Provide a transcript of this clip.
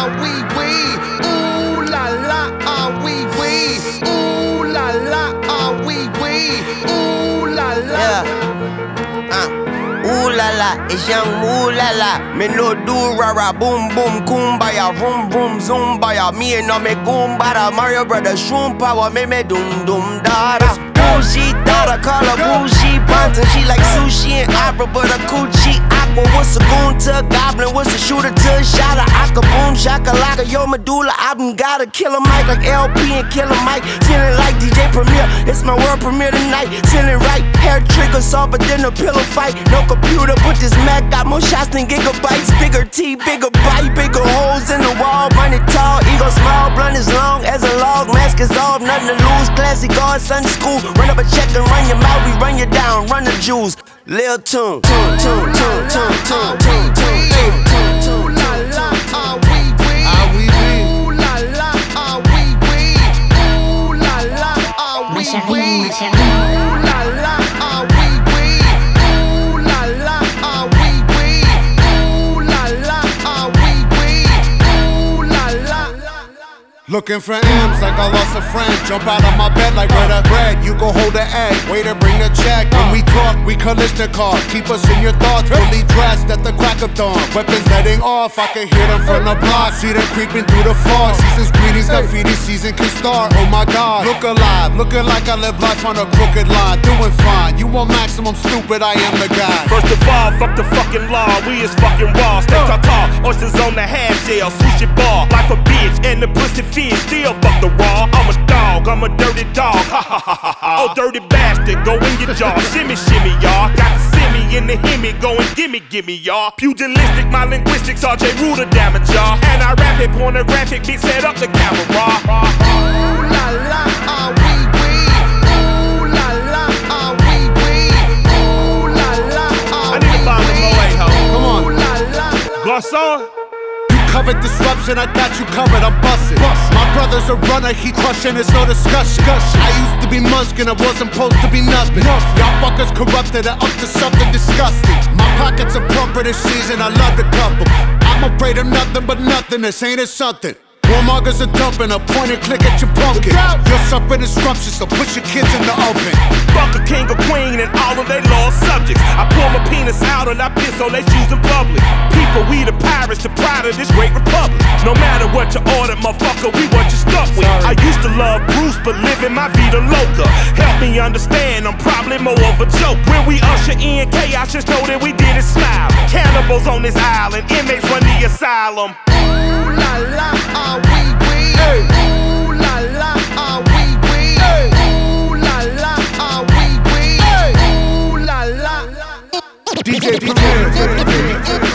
oui, oui. Ooh la la, oui, oui. Ooh la la, oui, oui. Ooh la la. Ooh la la, it's young ooh la la. Me no do rara, boom boom, kumbaya, vroom vroom, zumbaya. Me and no me kumbara, Mario Brothers, shroom power, me doom doom dada. Bougie daughter, call her bougie bunting. She like sushi and opera, but a coochie aqua. What's a goon to a goblin? What's a shooter to a shotter? Aka boom, shakalaka, yo medulla. Album got a killer mic like LP and Killer Mike. Feeling like DJ Premier, it's my world premiere tonight. Feeling right, hair trigger softer than a pillow fight. No computer, but this Mac got more shots than gigabytes. Bigger T, bigger bite, bigger holes in the wall. Burn it tall, ego small, blunt as long as a log. Mask is off, nothing to lose. Classy guard, Sunday school. Run up a check and run your mouth, we run you down, run the jewels. Lil Tune, tune, tune, tune, tune, tune, tune, tune, tune, tune. Ooh la la, oui, oui. Ooh la la, oui, oui. Ooh la la, oui, oui. Ooh la la, oui, oui. Ooh la la, oui, oui. Ooh la la, oui, oui. Ooh la la. Looking for M's like I lost a friend. Jump out of my bed like where the bread. You go hold the egg, waiter bring the check. When we talk, we collision cars. Keep us in your thoughts, fully dressed at the crack of dawn. Weapons letting off, I can hear them from the block. See them creeping through the fog. Season's greetings, graffiti season can start. Oh my God, look alive, looking like I live life on a crooked line. Doing fine, you want maximum stupid, I am the guy. First of all, fuck the fucking law, we is fucking raw. Steak tartare, oysters on the half shell, sushi bar. Life a bitch and the pussy fish, still fuck the raw. I'm a dog, I'm a dirty dog, ha ha ha ha ha. Oh dirty bastard, go in your jaw, shimmy shimmy y'all. Got the simmy in the hemi, go and gimme y'all. Pugilistic, my linguistics, RJ Ruler damage y'all. And I rap it, pornographic, bitch set up the camera. Ooh la la, oui, oui. Ooh la la, oui, oui. Ooh la la, I need to buy the Moe ho. Come on. ooh la la. Garçon. Covered disruption, I got you covered, I'm bustin'. My brother's a runner, he crushin', it's no discussion. I used to be Munchkin, I wasn't supposed to be nothing. Y'all fuckers corrupted and up to something disgusting. My pockets are plumper this season, I love to cup 'em. I'm afraid of nothing but nothingness, ain't it something? Warmongers are dumping, a point and click at your pumpkin. You're suffering scrumptious, so put your kids in the oven. Fuck a king or queen and all of they lost subjects. I pull my penis out and I piss on they shoes in public. People, we the pirates, the pride of this great republic. No matter what you order, motherfucker, we what you stuck with. I used to love Bruce, but living my vida loca. Help me understand, I'm probably more of a joke. When we usher in chaos, just know that we did it smile. Cannibals on this island, inmates run the asylum. Ooh la la, oui, oui. Ooh la la, oui, oui. Ooh la la, oui, oui. Ooh la la. DJ Premier.